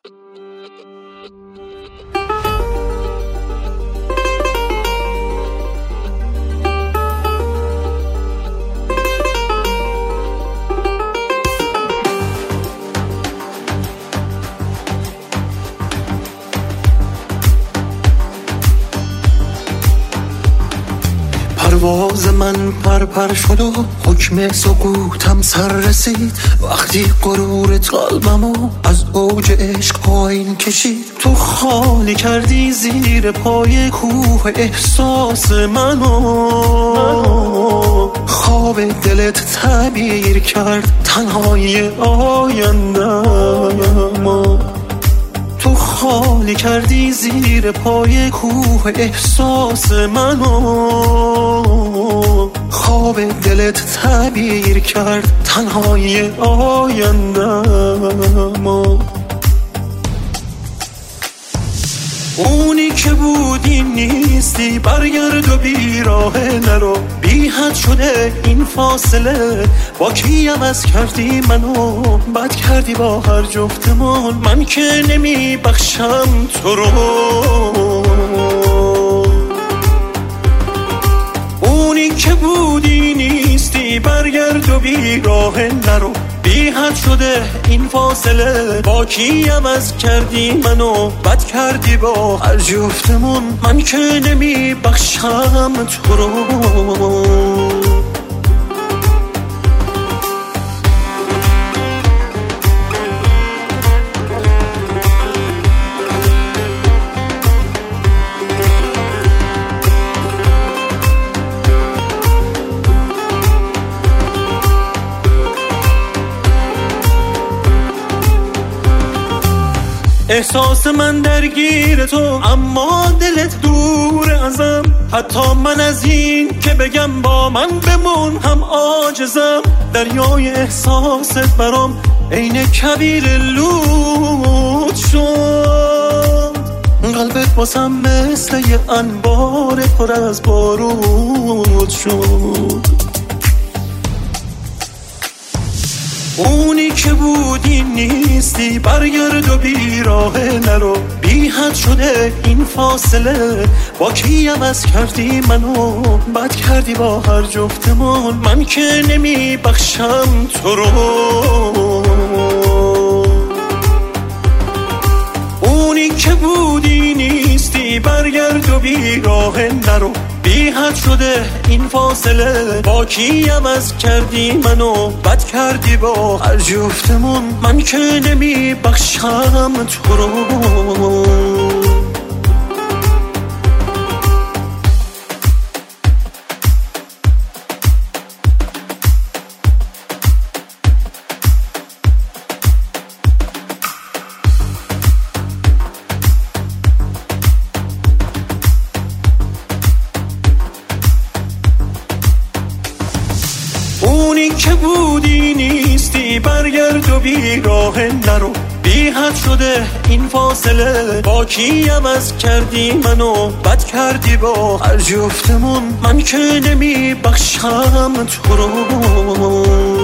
پرواز من پرپر شد و حکم سکوتم سر رسید وقتی غرور قلبمو از اوج عشق پایین کشید. تو خالی کردی زیر پای کوه احساس منو، خواب دلت تعبیر کرد تنهای آینده‌مو. تو خالی کردی زیر پای کوه احساس منو، خواب دلت تعبیر کرد تنهای آینده‌مو. اونی که بودی نیستی، برگرد و بیراه نرو. بی حد شده این فاصله، با کی عوض کردی منو؟ بد کردی با هر جفتمون، من که نمی بخشم تو رو. اونی که بودی نیستی، برگرد و بیراه نرو. بی حد شده این فاصله، با کی عوض کردی منو؟ بد کردی با هر جفتمون، من که نمی بخشم تو رو. احساس من درگیر تو، اما دلت دور ازم. حتی من از این که بگم با من بمون هم عاجزم. دریای احساست برام عین کویر لود شد. قلبت واسم مثل یه انبار پر از بارود شد. اونی که بودی نیستی، برگرد و بیراه نرو. بی حد شده این فاصله، با کی عوض کردی منو؟ بد کردی با هر جفتمون، من که نمی بخشم تو رو. اونی که بودی نیستی، برگرد و بیراه نرو. بی حد شده این فاصله، با کی عوض کردی منو؟ بد کردی با هر جفتمون، من که نمی بخشم تو رو. اونی که بودی نیستی، برگرد و بیراه نرو. بی حد شده این فاصله، با کی عوض کردی منو؟ بد کردی با هر جفتمون، من که نمی بخشم تو رو.